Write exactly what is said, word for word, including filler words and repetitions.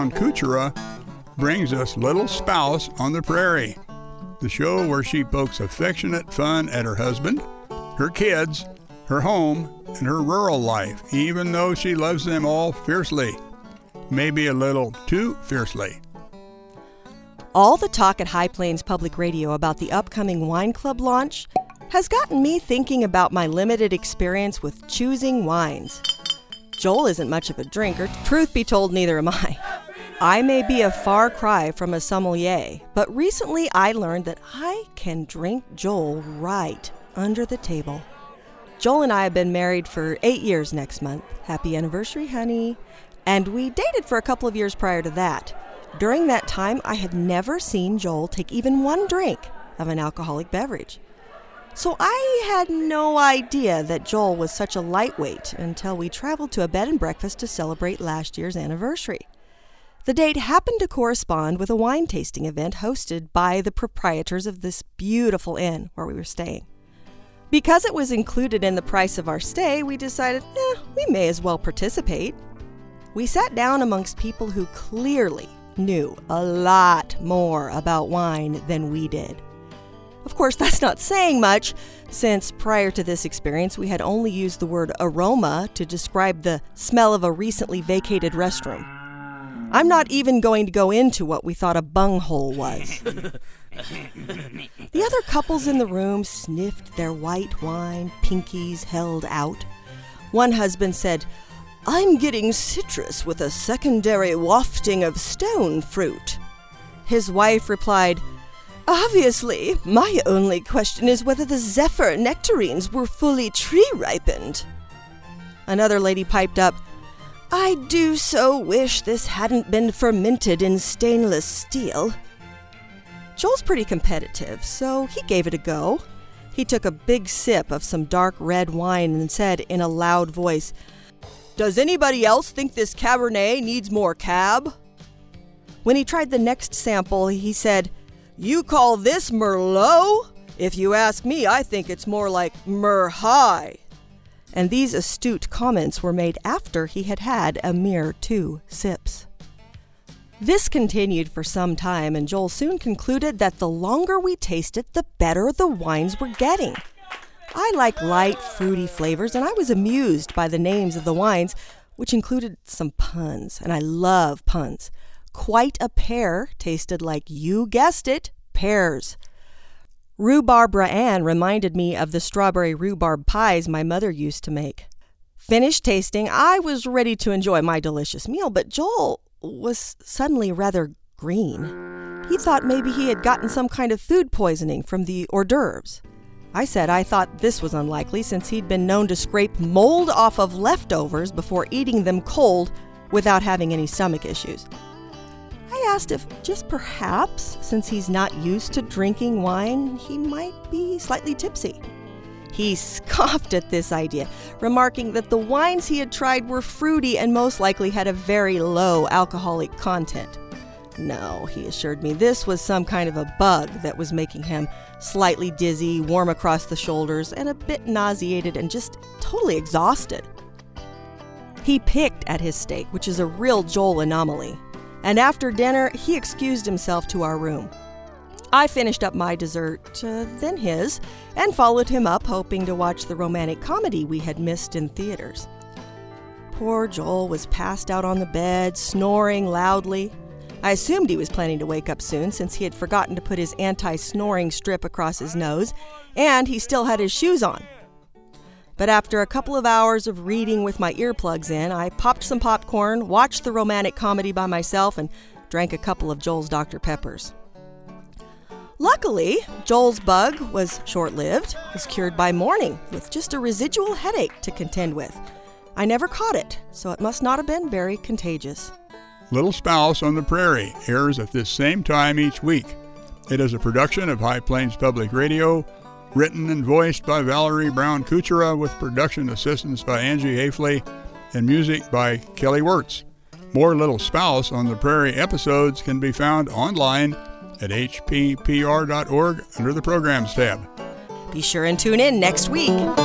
Brown Kuchera brings us Little Spouse on the Prairie, the show where she pokes affectionate fun at her husband, her kids, her home, and her rural life, even though she loves them all fiercely. Maybe a little too fiercely. All the talk at High Plains Public Radio about the upcoming wine club launch has gotten me thinking about my limited experience with choosing wines. Joel isn't much of a drinker. Truth be told, neither am I. I may be a far cry from a sommelier, but recently I learned that I can drink Joel right under the table. Joel and I have been married for eight years next month. Happy anniversary, honey. And we dated for a couple of years prior to that. During that time, I had never seen Joel take even one drink of an alcoholic beverage. So I had no idea that Joel was such a lightweight until we traveled to a bed and breakfast to celebrate last year's anniversary. The date happened to correspond with a wine tasting event hosted by the proprietors of this beautiful inn where we were staying. Because it was included in the price of our stay, we decided, eh, we may as well participate. We sat down amongst people who clearly knew a lot more about wine than we did. Of course, that's not saying much, since prior to this experience, we had only used the word aroma to describe the smell of a recently vacated restroom. I'm not even going to go into what we thought a bunghole was. The other couples in the room sniffed their white wine, pinkies held out. One husband said, "I'm getting citrus with a secondary wafting of stone fruit." His wife replied, "Obviously, my only question is whether the Zephyr nectarines were fully tree-ripened." Another lady piped up, "I do so wish this hadn't been fermented in stainless steel." Joel's pretty competitive, so he gave it a go. He took a big sip of some dark red wine and said in a loud voice, "Does anybody else think this Cabernet needs more cab?" When he tried the next sample, he said, "You call this Merlot? If you ask me, I think it's more like Mer-High." And these astute comments were made after he had had a mere two sips. This continued for some time, and Joel soon concluded that the longer we tasted, the better the wines were getting. I like light, fruity flavors, and I was amused by the names of the wines, which included some puns, and I love puns. Quite a Pear tasted like, you guessed it, pears. Rhubarb Ann reminded me of the strawberry rhubarb pies my mother used to make. Finished tasting, I was ready to enjoy my delicious meal, but Joel was suddenly rather green. He thought maybe he had gotten some kind of food poisoning from the hors d'oeuvres. I said I thought this was unlikely since he'd been known to scrape mold off of leftovers before eating them cold without having any stomach issues. I asked if just perhaps, since he's not used to drinking wine, he might be slightly tipsy. He scoffed at this idea, remarking that the wines he had tried were fruity and most likely had a very low alcoholic content. No, he assured me, this was some kind of a bug that was making him slightly dizzy, warm across the shoulders, and a bit nauseated and just totally exhausted. He picked at his steak, which is a real Joel anomaly, and after dinner, he excused himself to our room. I finished up my dessert, uh, then his, and followed him up, hoping to watch the romantic comedy we had missed in theaters. Poor Joel was passed out on the bed, snoring loudly. I assumed he was planning to wake up soon since he had forgotten to put his anti-snoring strip across his nose, and he still had his shoes on. But after a couple of hours of reading with my earplugs in, I popped some popcorn, watched the romantic comedy by myself, and drank a couple of Joel's Doctor Peppers. Luckily, Joel's bug was short-lived, was cured by morning with just a residual headache to contend with. I never caught it, so it must not have been very contagious. Little Spouse on the Prairie airs at this same time each week. It is a production of High Plains Public Radio, written and voiced by Valerie Brown Kuchera with production assistance by Angie Hafley and music by Kelly Wirtz. More Little Spouse on the Prairie episodes can be found online at h p p r dot org under the Programs tab. Be sure and tune in next week.